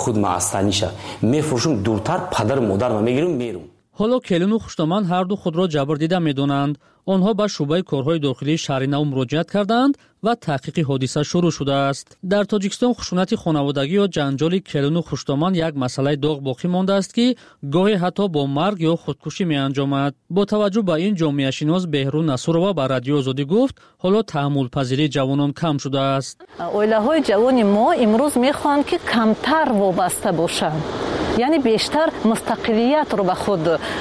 худ маъастаниша мефурӯшум дуртар падару модарам мегирам мерум. ҳоло Келину Хуштоманд ҳарду худро ҷабр дида медонанд. онҳо ба шӯъбаи корҳои дохилии шаҳри Нав муроҷиат карданд ва таҳқиқи ҳодиса шурӯъ шудааст. дар Тоҷикистон хушунати хонаводагӣ ё ҷанҷоли Келину Хуштоманд як масъалаи доғ боқӣ мондааст, ки гоҳе ҳатто бо марг ё худкушӣ меанҷомад. бо таваҷҷӯҳ ба ин ҷомеашинос Беҳрӯ Насурова ба Радиои Озодӣ гуфт, ҳоло таҳаммулпазирии ҷавонон кам шудааст. Оилаҳои ҷавони мо имрӯз мехоҳанд, ки камтар вобаста бошанд, яъне бештар мустақилиятро ба худ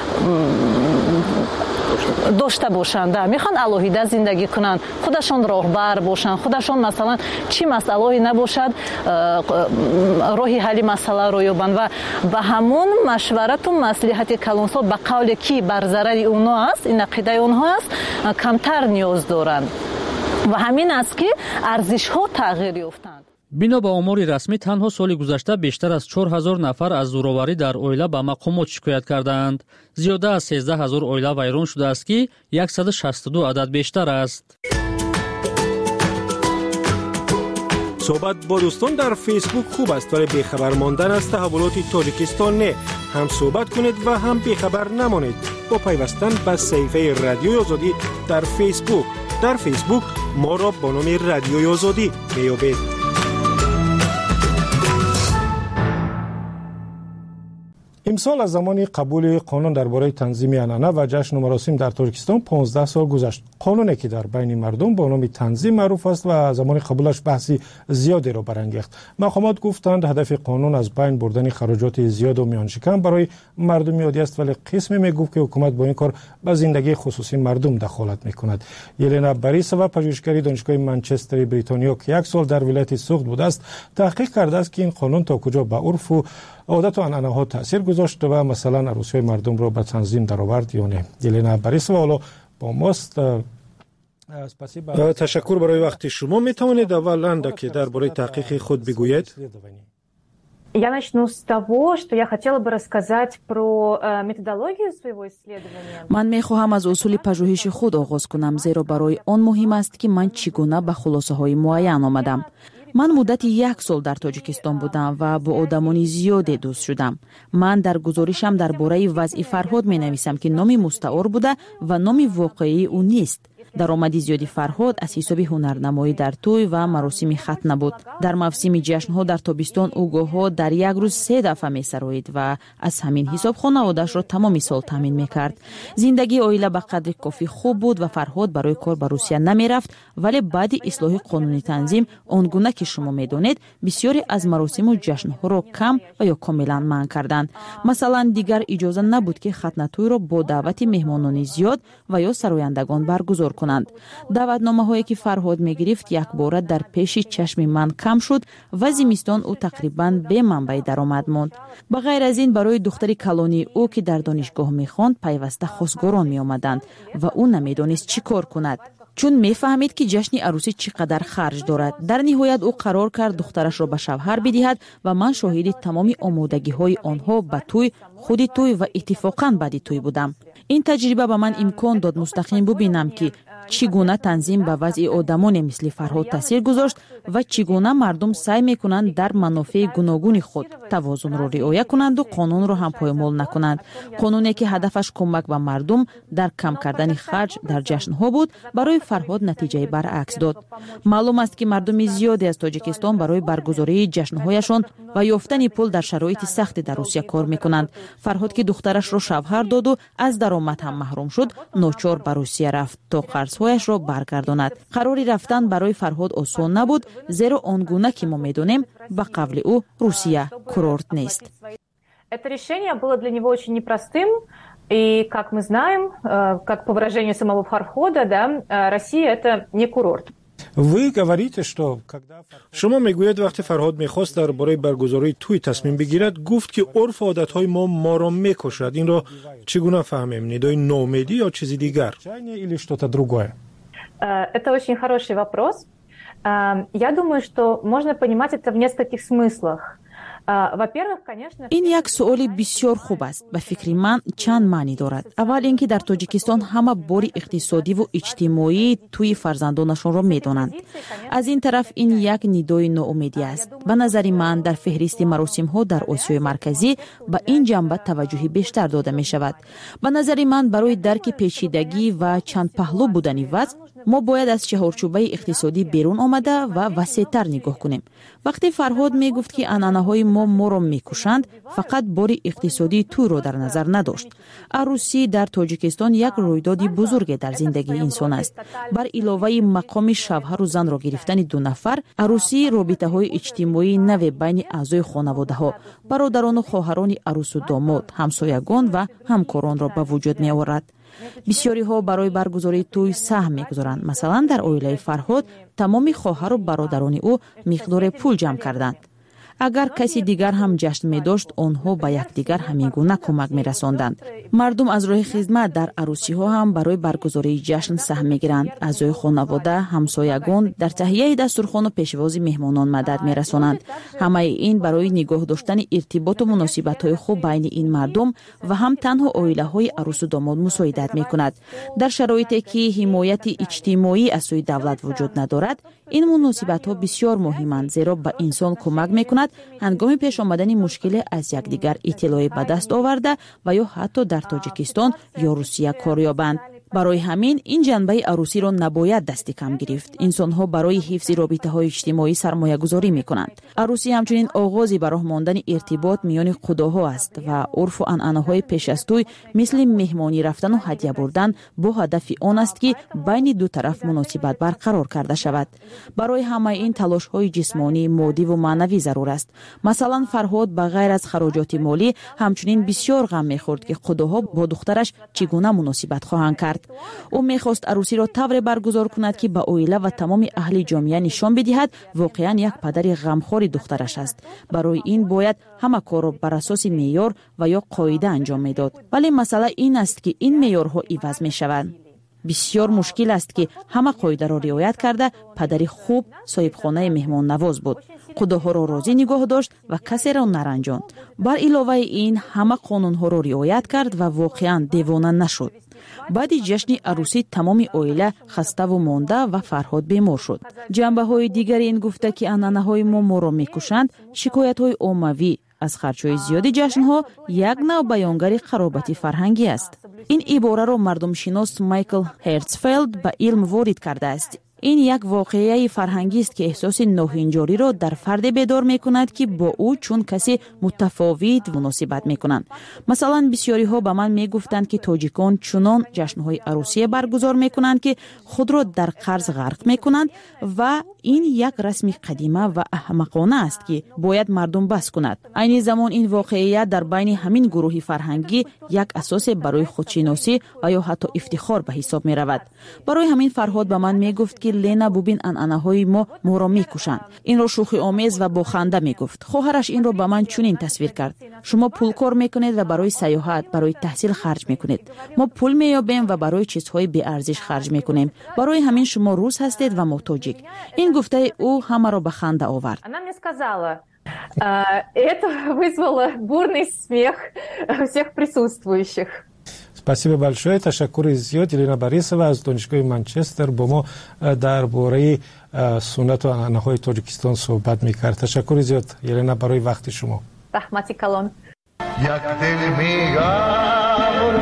дошта бошанд. мехоҳанд алоҳида зиндагӣ кунанд, худашон роҳбар бошанд, худашон масалан чӣ масъалаҳое набошад роҳи ҳалли масъаларо ёбанд ва ба ҳамон машварату маслиҳати калонсол ба қавле ки бар зарари онҳо аст, ин ақидаи онҳо аст, камтар ниёз доранд ва ҳамин аст ки арзишҳо тағйир ёфтанд. бино ба омори расмӣ танҳо соли гузашта бештар аз 4000 нафар аз зӯроварӣ дар оила ба мақомот шикоят карданд. зиёда аз 13000 оила вайрон шудааст, ки 162 адад бештар аст. صحبت با دوستان در فیسبوک خوب است، ولی بیخبر ماندن از تحولات تاجیکستان نه. هم صحبت کنید و هم بیخبر نمانید با پیوستن به صفحه رادیوی آزادی در فیسبوک. در فیسبوک ما را با نام رادیوی آزادی میابید. امسال از زمان قبول قانون درباره تنظیم عنعنه و جشن و مراسم در تاجیکستان 15 سال گذشت. قانونی که در بین مردم با نام تنظیم معروف است و زمان قبولش بحثی زیادی را برانگیخت. مقامات گفتند هدف قانون از بین بردن خراجات زیاد و میان شکن برای مردم عادی است، ولی قسمی میگفت که حکومت با این کار به زندگی خصوصی مردم دخالت میکند. یلنا باریسووا پژوهشگر دانشگاه منچستر بریتانیا که 1 سال در ولایت سوخت بوده است، تحقیق کرده است که این قانون تا کجا به عرف و عادت و عنعنه ها تأثیر گذاشت و مثلا عروسی مردم را به تنظیم درآورد یا نه. یلنا باریسووا با ماست. تشکر برای وقت شما. می توانید اولا که درباره تحقیق خود بگویید؟ Я начну с того, что я хотела бы рассказать про методологию своего исследования. Ман мехоҳам аз усули пажӯҳиши худ оғоз кунам, зеро барои он муҳим аст, ки ман чӣ гуна ба хулосаҳои муайян омадам. ман муддати 1 сол дар Тоҷикистон будам ва бо одамони зиёде дӯст шудам. ман дар гузоришам дар бораи вазъи Фарҳод менависам, ки номи мустаъор буда ва номи воқеии ӯ нест. даромади зиёди Фарҳод аз ҳисоби ҳунарнамоӣ дар тӯй ва маросими хатна буд. дар мавсими ҷашнҳо дар тобистон ӯ гоҳҳо дар як рӯз 3 дафъа месароид ва аз ҳамин ҳисоб хонаводаашро тамоми сол таъмин мекард. зиндагии оила ба қадри кофӣ хуб буд ва Фарҳод барои кор ба Русия намерафт, вале баъди ислоҳи қонуни танзим он гуна ки шумо медонед, бисёре аз маросиму ҷашнҳоро кам ва ё комилан манъ карданд. масалан, дигар иҷоза набуд ки хатнатӯйро бо даъвати меҳмонони зиёд ва ё сарояндагон баргузор کنند. دعوتنامه‌هایی که فرهاد می‌گرفت یک بار در پیش چشم من کم شد و زمستان او تقریباً به منبع درآمد ماند. به غیر از این برای دختری کلانی او که در دانشگاه می‌خواند پیوسته خواستگاران می‌آمدند و او نمی‌دانست چی کار کند. چون می‌فهمید که جشن عروسی چقدر خرج دارد. در نهایت او قرار کرد دخترش را به شوهر بدهد و من شاهد تمام آمادگی‌های آنها به توی، خود توی و اتفاقاً بعد توی بودم. این تجربه به من امکان داد مستقیم ببینم که چگونه تنظیم به وضع آدمان مثل فرهاد تاثیر گذاشت و چگونه مردم سعی میکنند در منافع گوناگون خود توازن را رعایت کنند و قانون را هم پایمال نکنند. قانونی که هدفش کمک به مردم در کم کردن خرج در جشن‌ها بود، برای فرهاد نتیجه برعکس داد. معلوم است که مردم زیادی از تاجیکستان برای برگزاری جشن‌هایشان و یافتن پول در شرایط سخت در روسیه کار میکنند. فرهاد که دخترش را شوهر داد و از درآمد هم محروم شد، ناچار به روسیه رفت تا قرض‌هایش را برگرداند. قراری رفتن برای فرهاد آسان نبود، زیرا آنگونه که ما می‌دانیم به قول او روسیه کورورت نیست. Это решение было для него очень непростым, и, как мы знаем, как по выражению самого Фархода, да, Россия это не курорт. شما میگوید وقتی فرهاد میخواست درباره برگزاری توی تصمیم بگیرد، گفت که عرف و عادتهای ما را میکشد. این را چگونه فهمیم؟ ندای نومیدی یا چیزی دیگر؟ Это очень хороший вопрос. Я думаю, что можно понимать это в нескольких смыслах. این یک سوال بسیار خوب است. به فکر من چند معنی دارد. اول اینکه در تاجیکستان همه باری اقتصادی و اجتماعی توی فرزندانشان را میدانند. از این طرف این یک ندای ناامیدی است. به نظر من در فهرست مراسم ها در آسیای مرکزی به این جنبه توجه بیشتر داده می شود. به نظر من برای درک پیچیدگی و چند پهلو بودن وضع ما باید از چهارچوبه اقتصادی بیرون آمده و وسیع‌تر نگاه کنیم. وقتی فرهاد می گفت که عنعنه‌های ما را میکشند، فقط باری اقتصادی تو را در نظر نداشت. عروسی در تاجیکستان یک رویداد بزرگ در زندگی انسان است. بر علاوه مقام شوهر و زن را گرفتن دو نفر، عروسی رابطه‌های اجتماعی نو بین اعضای خانواده‌ها، برادران و خواهران عروس و داماد، همسایگان و همکاران را به وجود می آورد. بسیاری ها برای برگزاری توی سهم میگذارند. مثلا در عائله فرهاد تمام خواهر و برادران او مقدار پول جمع کردند. اگر کسی دیگر هم جشن می داشت، آنها به یکدیگر همین گونه کمک می رساندند. مردم از راه خدمت در عروسی ها هم برای برگزاری جشن سهم می گیرند. اعضای خانواده، همسایگان در تهیه دسترخوان و پیشواز مهمانان مدد می رسانند. همه این برای نگاه داشتن ارتباط و مناسبت های خوب بین این مردم و هم تنها عائله های عروس و داماد مساعدت می کند. در شرایطی که حمایت اجتماعی از سوی دولت وجود ندارد، این مناسبت ها بسیار مهمند، زیرا به انسان کمک می کند هنگام پیش آمدن مشکل از یکدیگر اطلاع به دست آورده و یا حتی در تاجیکستان یا روسیه کار یابند. برای همین این جنبه عروسی را نباید دست کم گرفت. انسان‌ها برای حفظ رابطه‌های اجتماعی سرمایه‌گذاری می‌کنند. عروسی همچنین آغازی به راه ماندن ارتباط میان خداها است و عرف و عنعنه‌های پیش از توی مثل مهمانی رفتن و هدیه بردن با هدف آن است که بین دو طرف مناسبت برقرار کرده شود. برای همه این تلاش‌های جسمانی، مادی و معنوی ضرور است. مثلا فرهاد به غیر از خراجات مالی همچنین بسیار غم می‌خورد که خداها با دخترش چگونه مناسبت خواهند کرد. او میخواست عروسی را طوری برگزار کند که به عائله و تمام اهل جامعه نشان بدهد واقعا یک پدر غمخوار دخترش است. برای این باید همه کار را بر اساس معیار و یا قاعده انجام میداد. ولی مسئله این است که این معیارها عوض میشوند. بسیار مشکل است که همه قاعده را رعایت کرده پدری خوب صاحب خانه مهمان نواز بود. خداها را راضی نگاه داشت و کسی را نرنجاند. بر علاوه این همه قانونها را رعایت کرد و واقعا دیوانه نشد. بعد جشن عروسی تمام عائله خسته و مانده و فرهاد بیمار شد. جنبه های دیگری این گفته که عنعنه های ما را میکشند، شکایت های عمومی از خرچهای زیادی جشن ها یک نوع بیانگر خرابت فرهنگی است. این عباره را مردم شناس مایکل هرتزفلد به علم وارد کرده است. این یک واقعه فرهنگی است که احساس ناهنجاری را در فرد بیدار می کند که با او چون کسی متفاوت مناسبت می کنند. مثلا بسیاری ها به من می گفتند که تاجیکان چنان جشن‌های عروسی برگزار می کنند که خود را در قرض غرق می کنند و این یک رسم قدیمه و احمقانه است که باید مردم بس کند. عین زمان این واقعیت در بین همین گروه فرهنگی یک اساس برای خودشناسی و یا حتی افتخار به حساب می رود. برای همین فرهاد به من می گفت که لینا ببین عنعنه‌های ما را میکشند. این را شوخی آمیز و با خنده میگفت. خواهرش این را به من چنین تصویر کرد: شما پول کار میکنید و برای سیاحت، برای تحصیل خرج میکنید. ما پول مییابیم و برای چیزهای بی ارزش خرج میکنیم. برای همین شما روس هستید و ما تاجیک. این گفته او همه را به خنده آورد. Она мне сказала, это вызвало бурный смех всех присутствующих. спасибо большое. تشکر زیاد. یلینا باریسова از دانشگاه منچستر با ما درباره سنت و عنعنه‌های تاجیکستان صحبت می‌کرد. تشکر زیاد یلینا برای وقت شما. رحمتی کلان. یک دل میگم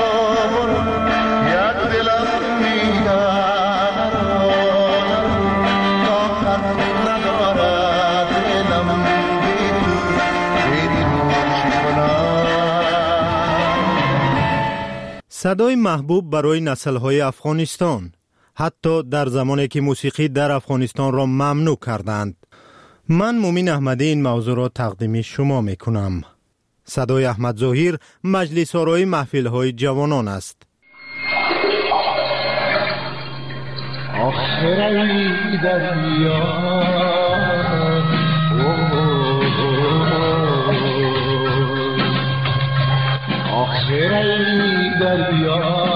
یک دلم میگم صدای محبوب برای نسل‌های افغانستان، حتی در زمانی که موسیقی در افغانستان را ممنوع کردند. من مومین احمدی این موضوع را تقدیم شما میکنم. صدای احمد ظاهر مجلس آرای محفل‌های جوانان است. آخری دریا آخری دریا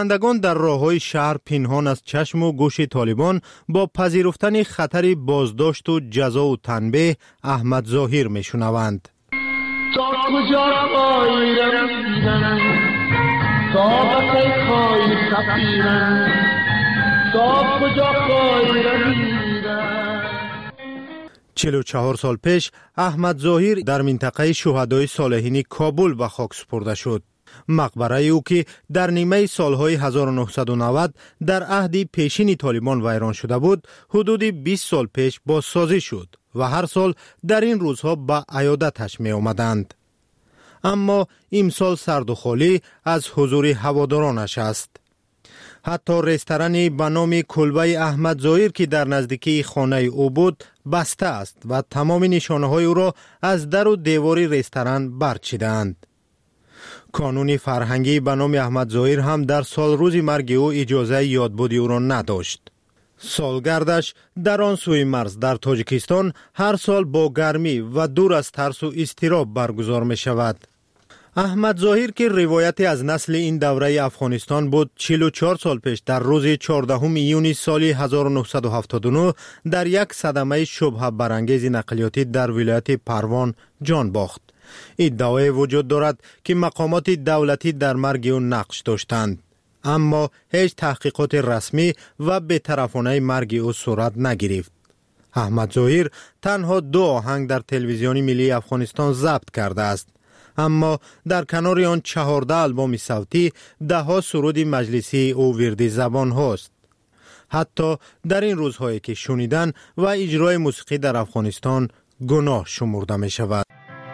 شهروندگان در راه‌های شهر پنهان از چشم و گوش طالبان با پذیرفتن خطر بازداشت و جزا و تنبیه احمد ظاهر میشنوند. تا کجا قایرم دیدن، تا بکی خواهی سفیرم، تا کجا قایرم دیدن. 44 سال پیش احمد ظاهر در منطقه شهدای صالحین کابل به خاک سپرده شد. مقبره او که در نیمه سالهای 1990 در عهد پیشین طالبان ویران شده بود، حدود 20 سال پیش بازسازی شد و هر سال در این روزها به عیادتش می آمدند. اما امسال سرد و خالی از حضور هوادارانش است. حتی رستورانی به نام کلبه احمد ظاهر که در نزدیکی خانه او بود بسته است و تمام نشانه های او را از در و دیوار رستوران برچیدند. کانون فرهنگی به نام احمد ظاهر هم در سال روز مرگ او اجازه یادبودی او را نداشت. سالگردش در آن سوی مرز در تاجیکستان هر سال با گرمی و دور از ترس و اضطراب برگزار می شود. احمد ظاهر که روایتی از نسل این دوره افغانستان بود، 44 سال پیش در روز 14 ایون سال 1979 در یک صدمه شبهه برانگیز نقلیاتی در ولایت پروان جان باخت. ادعای وجود دارد که مقامات دولتی در مرگ او نقش داشتند، اما هیچ تحقیقات رسمی و بی‌طرفانه مرگ او صورت نگرفت. احمد ظاهر تنها 2 آهنگ در تلویزیون ملی افغانستان ضبط کرده است، اما در کنار آن 14 آلبوم صوتی، 10 سرود مجلسی او وردی زبان هاست. حتی در این روزهایی که شنیدن و اجرای موسیقی در افغانستان گناه شمرده می شود.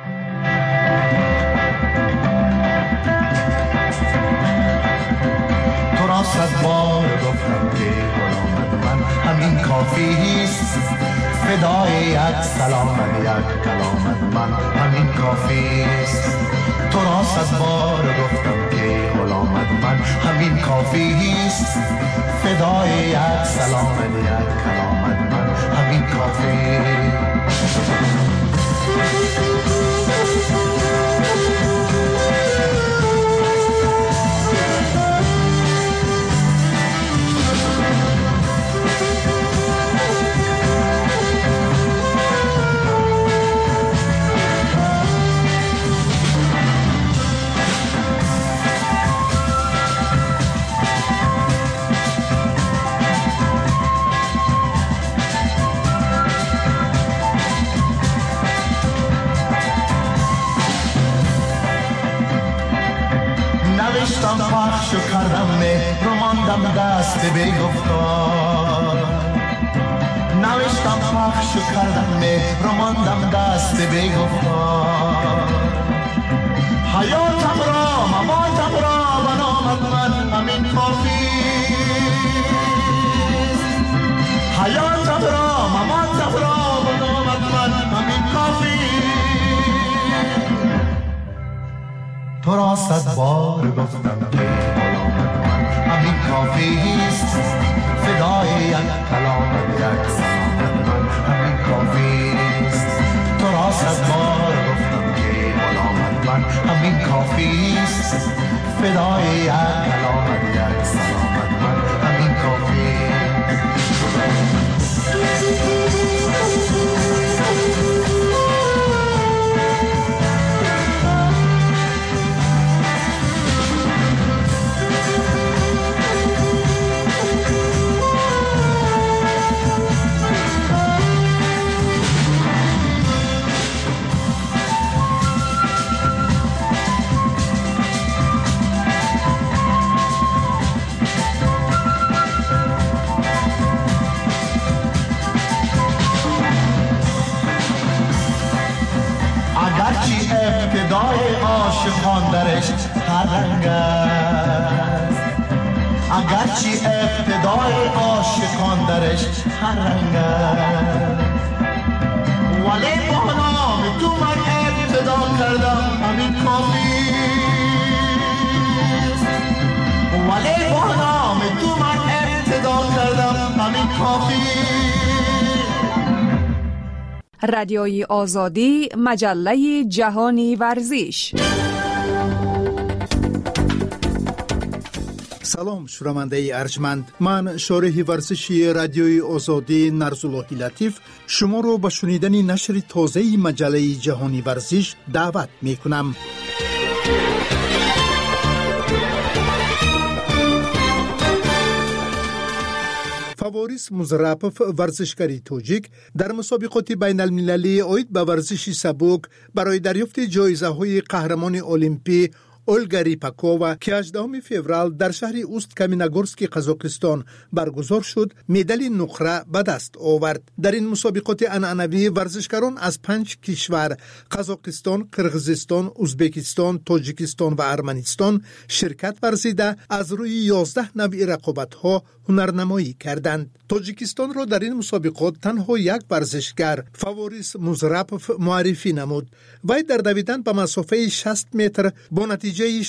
تو را 100 بار گفتم که غلامت من همین کافیست، فدای یک سلامت یک کلامت من همین کافیست. تو را 100 بار گفتم که غلامت من همین کافیست، فدای یک سلامت یک کلامت من همین کافیست. نوشتم پخش و کردم مهر و ماندم دست بی‌گفتار، نوشتم پخش و کردم مهر و ماندم دست بی‌گفتار. حیاتم را مماتم را و نامت من همین کافیست، حیاتم را مماتم را و نامت من همین کافیست. تو را 100 بار گفتم که غلامت من همین کافیست، فدای یک کلامت یک سلامت من همین کافیست. تو را 100 بار گفتم که غلامت من همین کافیست، فدای یک کلامت یک سلامت من همین کافیست. اگرچه ابتدای عاشقان درش هر رنگ است، اگرچه ابتدای عاشقان درش هر رنگ است، ولی با نام تو من ابتدا کردم همین کافیست، ولی با نام تو من ابتدا کردم همین کافیست. رادیوی آزادی، مجله جهانی ورزش. سلام شنونده ارجمند، من شارح ورزشی رادیوی آزادی نرزاللهی لطیف شما رو به شنیدن نشر تازه مجله جهانی ورزش دعوت می کنم. فواریس مزرپف ورزشکاری توجیک در مسابقات بین المللی اوید به ورزش سبک برای دریافت جایزه های قهرمان المپی اولگا ریپاکووا که 18 فوریه در شهر اوست کامینگورسک قزاقستان برگزار شد، مدال نقره به دست آورد. در این مسابقات عنعنوی ورزشکاران از 5 کشور قزاقستان، قرغیزستان، ازبکستان، تاجیکستان و ارمنستان شرکت ورزیده از روی 11 نوع رقابت‌ها هنرنمایی کردند. تاجیکستان را در این مسابقات تنها یک ورزشکار فواریس مزرپف معرفی نمود. وی در دویدن به مسافه 60 متر با نتیجه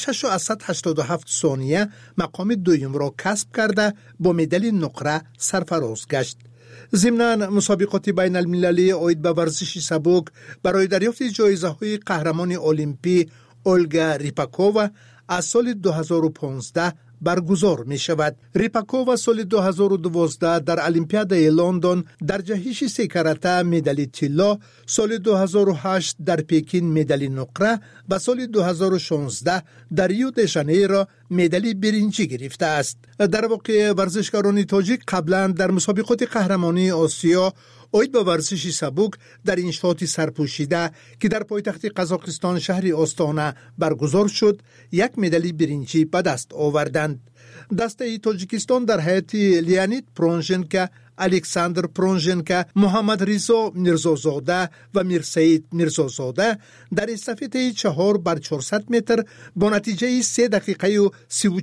6.87 ثانیه مقام دوم را کسب کرده با مدال نقره سرفراز گشت. ضمناً مسابقات بین المللی اوید به ورزش سبک برای دریافت جایزه های قهرمان المپی اولگا ریپاکووا از سال 2015 برگزار می شود. ریپاکووا سال 2012 در المپیادای لندن در جهش 3 کاراته مدال طلا، سال 2008 در پکین مدال نقره و سال 2016 در ریو د ژانیرو مدال برنجی گرفته است. در واقع ورزشکاران تاجیک قبلا در مسابقات قهرمانی آسیا اوید به ورزش سبک در انشاط سرپوشیده که در پایتخت قزاقستان شهر آستانه برگزار شد، یک مدال برنجی به دست آوردند. دسته تاجیکستان در هیئت لیانید پرونژنکا، الکساندر پرونژنکا، محمد رضا میرزازاده و میرسید میرزازاده در استافته 4x400 متر با نتیجه 3 دقیقه و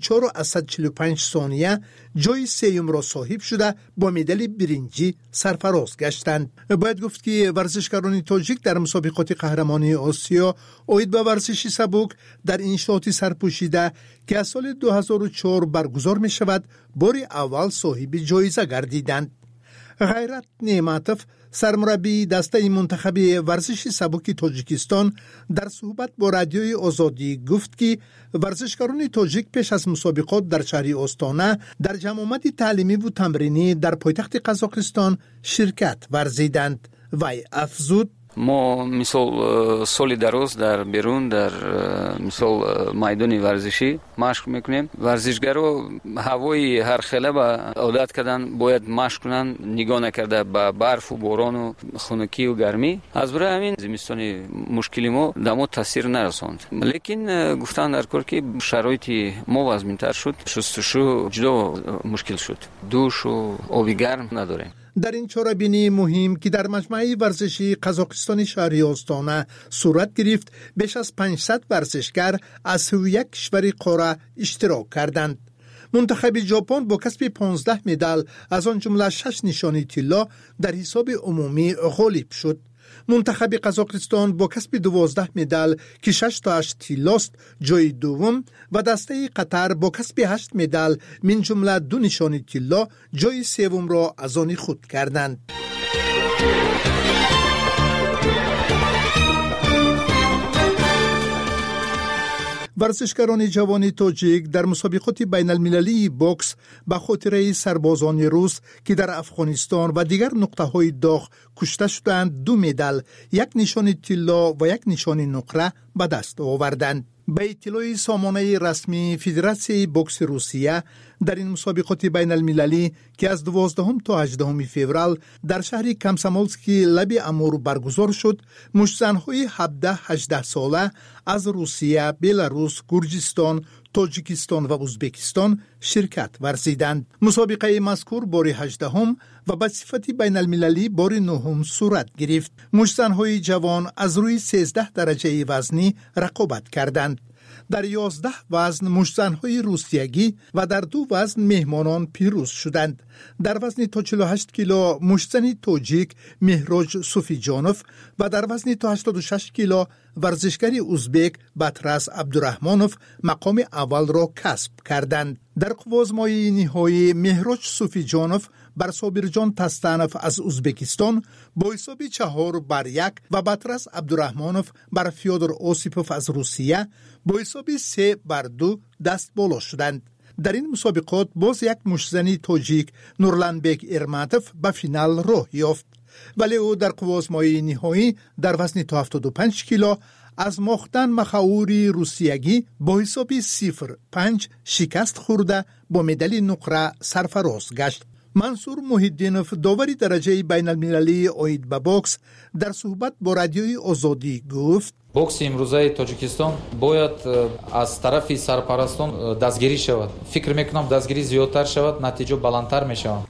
34.45 ثانیه جای سوم را صاحب شده با مدال برنجی سرفراز گشتند. باید گفت که ورزشکاران تاجیک در مسابقات قهرمانی آسیا اوید به ورزش سبک در انشاط سرپوشیده که از سال 2004 برگزار می شود بار اول صاحب جایزه گردیدند. غیرت نعمتوف سرمربی دسته منتخب ورزش سبک تاجیکستان در صحبت با رادیوی آزادی گفت که ورزشکاران تاجیک پیش از مسابقات در شهر آستانه در جمعیت تعلیمی و تمرینی در پایتخت قزاقستان شرکت ورزیدند. وی افزود: ما مثال سال دراز در بیرون در مثال میدان ورزشی مشق میکنیم. ورزشگرا هوای هر خیلی با عادت کردن باید مشق کنن، نگاه نکرده به برف و باران و خنکی و گرمی. از برای همین زمستانی مشکلی ما دما تاثیر نرساند. لیکن گفتن در کار که شرایط ما وزمین‌تر شد، شستشو جدا مشکل شد، دوش و آب گرم نداریم. در این چاره‌بینی مهم که در مجمع ورزشی قزاقستان شهر آستانه صورت گرفت، بیش از 500 ورزشکار از 31 کشور قاره اشتراک کردند. منتخب ژاپن با کسب 15 مدال از آن جمله 6 نشانی طلا در حساب عمومی غالب شد. منتخب قزاقستان با کسب 12 مدال که 6 تا 8 طلاست جای دوم و دسته قطر با کسب 8 مدال من جمله 2 نشانی طلا جای سوم را از آن خود کردند. ورزشکاران جوان تاجیک در مسابقات بین المللی بوکس به خاطر سربازان روس که در افغانستان و دیگر نقطه‌های داغ کشته شدند 2 مدال، 1 نشان طلا و 1 نشان نقره به دست آوردند. به اطلاع سامانه رسمی فدراسیون بوکس روسیه در این مسابقات بین المللی که از 12 تا 18 فوریه در شهر کامسامولسکی لب امور برگزار شد، مشتزن‌های 17-18 ساله از روسیه، بلاروس، گرجستان، تاجیکستان و ازبکستان شرکت ورزیدند. مسابقه مذکور بار 18 و به صفت بین المللی بار 9 صورت گرفت. مشتزن‌های جوان از روی 13 درجه وزنی رقابت کردند. در 11 وزن مشتزن‌های روسیگی و در 2 وزن مهمانان پیروز شدند. در وزن تا 48 کیلو مشتزن تاجیک مهراج صوفیجانوف و در وزن تا 86 کیلو ورزشکار ازبک بطرس عبدالرحمانوف مقام اول را کسب کردند. در قوازمای نهایی مهراج صوفیجانوف بر صابرجان تستانوف از ازبکستان با حساب 4-1 و بطرس عبدالرحمانوف بر فیودر اوسیپوف از روسیه با حساب 3-2 دست بالا شدند. در این مسابقات باز یک مشزنی تاجیک نورلانبک ارماتوف به فینال راه یافت، ولی او در قوازمایی نهایی در وزن تا 75 کیلو از مختن مخاوری روسیگی با حساب 0-5 شکست خورده با مدال نقره سرفراز گشت. منصور محیدینوف داوری درجه بین المللی اوید به بوکس در صحبت با رادیوی آزادی گفت بوکس امروزه تاجیکستان باید از طرف سرپرستان دستگیری شود. فکر میکنم دستگیری زیادتر شود، نتیجه بلندتر میشود.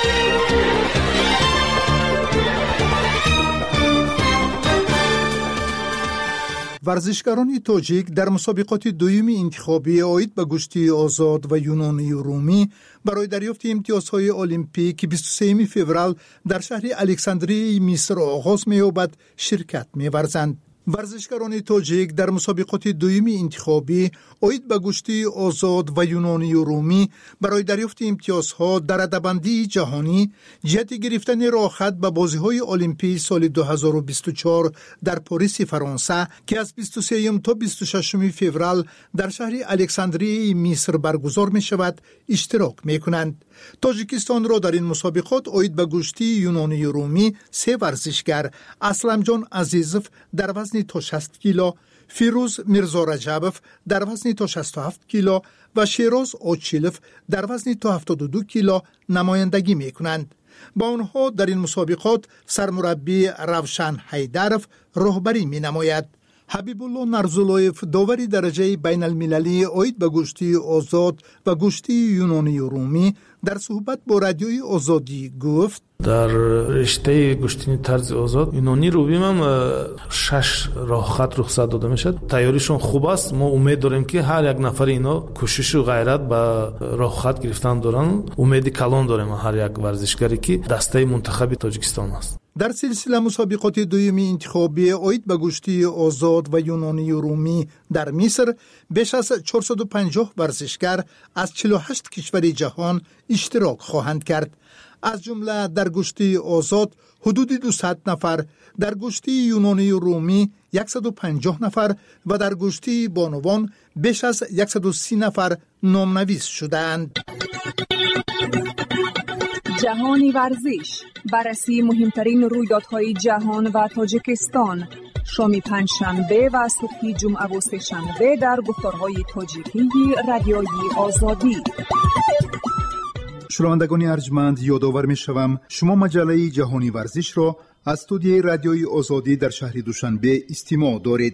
ورزشکاران تاجیک در مسابقات دوم انتخابی اوید به گشتی آزاد و یونانی رومی برای دریافت امتیازهای المپیک 23 فوریه در شهر الکساندریه مصر آغاز می‌یابد شرکت می‌ورزند. ورزشکاران تاجیک در مسابقات دوم انتخابی اوید به گشتی آزاد و یونانی رومی برای دریافت امتیازها در رده‌بندی جهانی جهت گرفتن راه خط به بازی‌های المپیک سال 2024 در پاریس فرانسه که از 23 تا 26 فوریه در شهر الکساندریه مصر برگزار می‌شود اشتراک می‌کنند. تاجیکستان را در این مسابقات اوید به گشتی یونانی رومی 3 ورزشگر اسلمجان عزیزوف در وزن تا 60 کیلو، فیروز میرزا رجبوف در وزن تا 67 کیلو و شیراز اوچیلوف در وزن تا 72 کیلو نمایندگی می‌کنند. با آنها در این مسابقات سرمربی روشن حیدروف راهبری می‌نماید. حبیب الله نرزولایف داوری درجه بین المللی اوید به گشتی آزاد و گشتی یونانی رومی در صحبت با رادیوی آزادی گفت در رشته گشتنی طرز آزاد یونانی رومی هم 6 راه خط رخصت داده میشد. تیاریشون خوب است. ما امید داریم که هر یک نفر اینا کوشش و غیرت به راه خط گرفتن دارن. امید کلان داریم هر یک ورزشکاری که دسته منتخب تاجیکستان است. در سلسله مسابقات دوم انتخابی اوید به گشتی آزاد و یونانی رومی در مصر بیش از 450 ورزشکار از 48 کشور جهان اشتراک خواهند کرد. از جمله در گشتی آزاد حدود 200 نفر، در گشتی یونانی رومی 150 نفر و در گشتی بانوان بیش از 130 نفر نامنویس شدند. جهانی ورزش، بررسی مهمترین رویدادهای جهان و تاجیکستان، شام پنجشنبه و صبح جمعه و سه‌شنبه در گفتارهای تاجیکی رادیوی آزادی. شنوندگان ارجمند، یادآور می‌شوم شما مجله جهانی ورزش را از استودیوی رادیوی آزادی در شهر دوشنبه استماع دارید.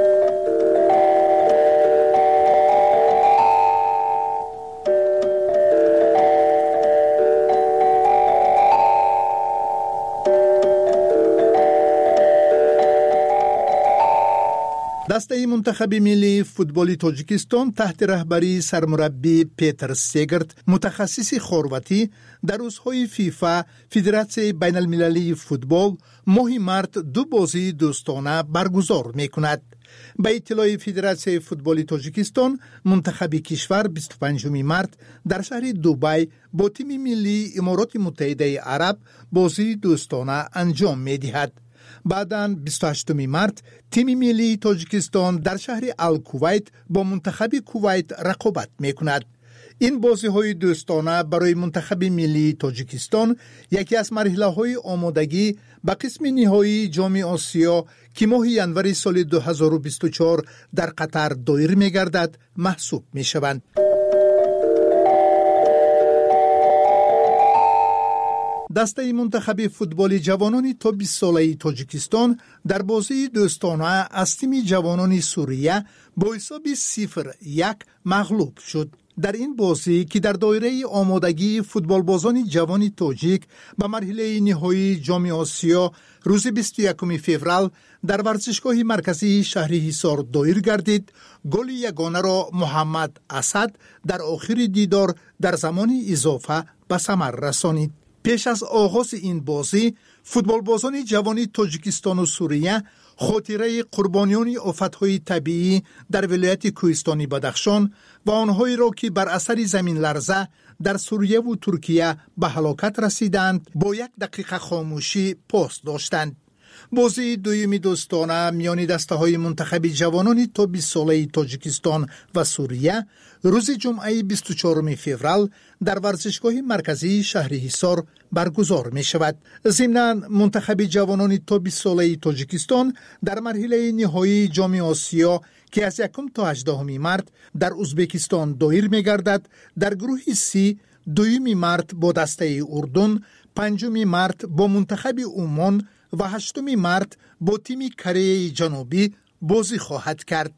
دسته منتخب ملی فوتبال تاجیکستان تحت رهبری سرمربی پیتر سیگرت متخصص خرواتی در روزهای فیفا فدراسیون بین المللی فوتبال ماه مارت 2 بازی دوستانه برگزار می‌کند. به اطلاع فدراسیون فوتبال تاجیکستان منتخب کشور 25 مارت در شهر دبی با تیم ملی امارات متحده عرب بازی دوستانه انجام می‌دهد. بعداً 28 مارت تیم ملی تاجیکستان در شهر الکویت با منتخب کویت رقابت می‌کند. این بازی‌های دوستانه برای منتخب ملی تاجیکستان یکی از مرحله‌های آمادگی به قسم نهایی جام آسیا که ماه ژانویه سال 2024 در قطر دایر می‌گردد محسوب می‌شوند. دسته منتخب فوتبال جوانان تا 20 ساله تاجیکستان در بازی دوستانه از تیم جوانان سوریه با حساب 0-1 مغلوب شد. در این بازی که در دایره آمادگی فوتبال بازان جوان تاجیک به مرحله نهایی جام آسیا روز 21 فوریه در ورزشگاه مرکزی شهر حصار دایر گردید، گل یگانه را محمد اسد در آخر دیدار در زمان اضافه به ثمر رسانید. پیش از آغاز این بازی فوتبال بازان جوان تاجیکستان و سوریه خاطره قربانیان آفت‌های طبیعی در ولایت کوهستانی بدخشان و آنهایی را که بر اثر زمین لرزه در سوریه و ترکیه به هلاکت رسیدند با 1 دقیقه خاموشی پاس داشتند. بازی دویمی دوستانه میان دسته‌های منتخب جوانان تا 20 ساله تاجیکستان و سوریه روز جمعه 24 فوریه در ورزشگاه مرکزی شهر حصار برگزار می شود. ضمناً منتخب جوانان تا 20 ساله تاجیکستان در مرحله نهایی جام آسیا که از 1 تا 18 مارت در ازبکستان دایر می گردد، در گروه سی 2 مارت با دسته اردن، 5 مارت با منتخب عمان و 8 مارت با تیم کره جنوبی بازی خواهد کرد.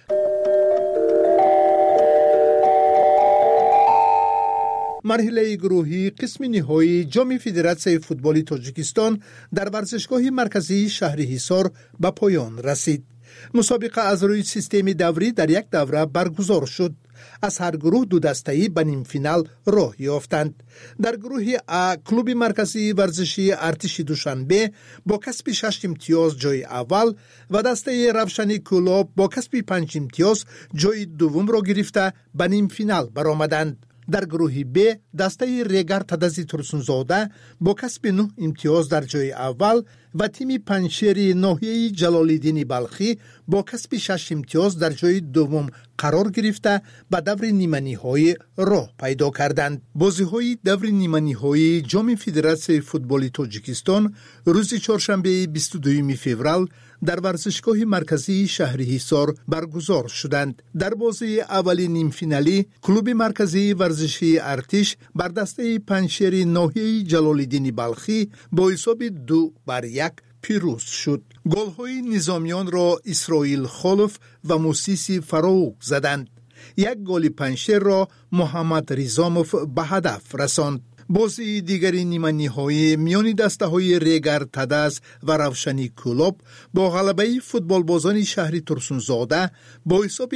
مرحله گروهی قسم نهایی جام فدراسیون فوتبال تاجیکستان در ورزشگاه مرکزی شهر حصار به پایان رسید. مسابقه از روی سیستم دوری در یک دوره برگزار شد. از هر گروه 2 دسته‌ای به نیم فینال راه یافتند. در گروه ا کلوب مرکزی ورزشی ارتش دوشنبه با کسب 6 امتیاز جای اول و دسته روشنی کلوب با کسب 5 امتیاز جای دوم را گرفته به نیم فینال برآمدند. در گروه ب دسته ریگر تدزی ترسونزاده با کسب 9 امتیاز در جای اول و تیم پنشیر ناحیه جلال‌الدین بلخی با کسب 6 امتیاز در جای دوم قرار گرفته به دور نیمه نهایی راه پیدا کردند. بازی‌های دور نیمه نهایی جام فدراسیون فوتبال تاجیکستان روز چهارشنبه 22 فوریه در ورزشگاه مرکزی شهر حصار برگزار شدند. در بازی اولی نیم فینالی کلوب مرکزی ورزشی ارتش بر دسته پنشیر ناحیه جلال‌الدین بلخی با حساب 2-1 پیروز شد. گل‌های نظامیان را اسرائیل خلف و موسیسی فروغ زدند. یک گل پنشیر را محمد ریزاموف به هدف رساند. بازی دیگری نیمه نهایی میان دسته‌های ریگر تدز و روشنی کلوب با غلبه فوتبال بازان شهری ترسونزاده با حساب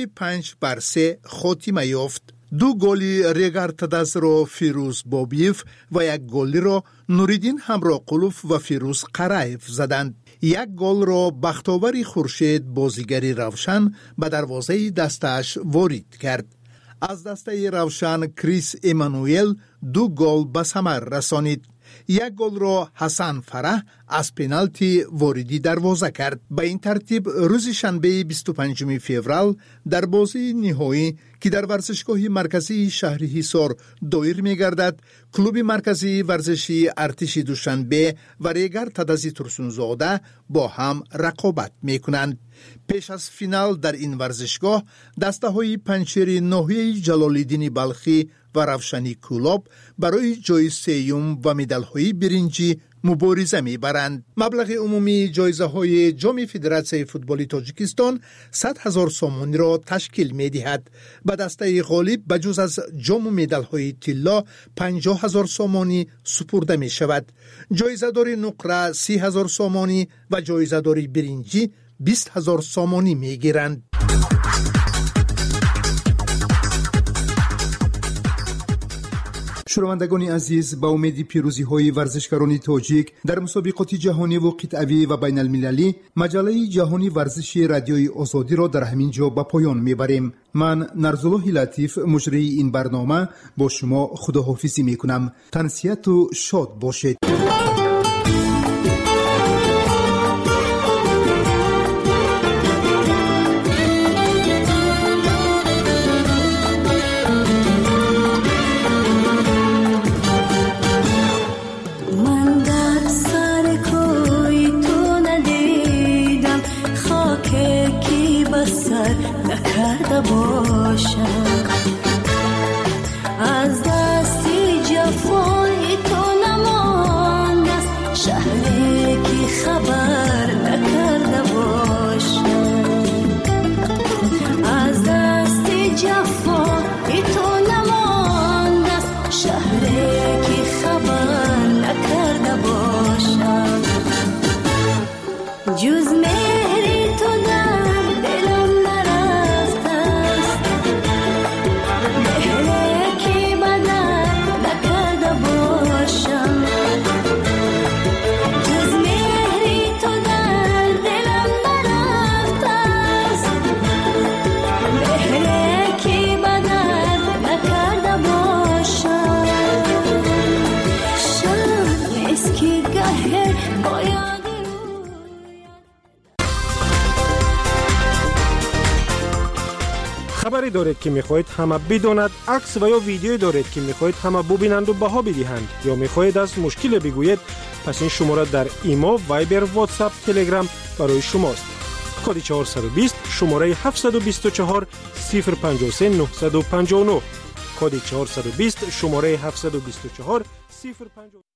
5-3 خاتمه یافت. 2 گل ریگر تدز را فیروز بابیف و 1 گل را نوریدین همراه قلوف و فیروز قرایف زدند. 1 گل را بختاور خورشید بازیگری روشن به دروازه دستش وارد کرد. از دسته روشن کریس ایمانوئل 2 گل به ثمر رسانید. 1 گل را حسن فرح از پنالتی واردی دروازه کرد. به این ترتیب روز شنبه 25 فوریه در بازی نهایی که در ورزشگاه مرکزی شهر حصار دایر می گردد، کلوب مرکزی ورزشی ارتش دوشنبه و ریگر تدزی ترسونزاده با هم رقابت می کنند. پیش از فینال در این ورزشگاه دسته‌های پنشیر ناحیه جلال‌الدین بلخی و روشنی کلوب برای جای سیوم و مدال‌های برنجی مبارزه می‌برند. مبلغ عمومی جایزه‌های جام فدراسیون فوتبال تاجیکستان 100,000 سومانی را تشکیل می‌دهد. به دسته غالب بجز از جام و مدال‌های طلا 50,000 سومانی سپرده می‌شود. جایزه‌دار نقره 30,000 سومانی و جایزه‌دار برنجی 20,000 سومانی می‌گیرند. شنوندگان عزیز، با امید پیروزی های ورزشکاران تاجیک در مسابقات جهانی و قطعی و بین المللی، مجله جهانی ورزشی رادیوی آزادی را در همین جا به پایان میبریم. من نرزالله لطیف مجری این برنامه با شما خداحافظی میکنم. تنسیت و شاد باشید. از دستی جفای تو نماندم، خبری دارید که میخواهید همه بداند، عکس و یا ویدیویی دارید که میخواهید همه ببینند و بها بدهند یا میخواهید از مشکل بگویید، پس این شماره در ایمو، وایبر، واتساپ، تلگرام برای شماست. کد 420 شماره 724 053 959. کد 420 شماره 724 053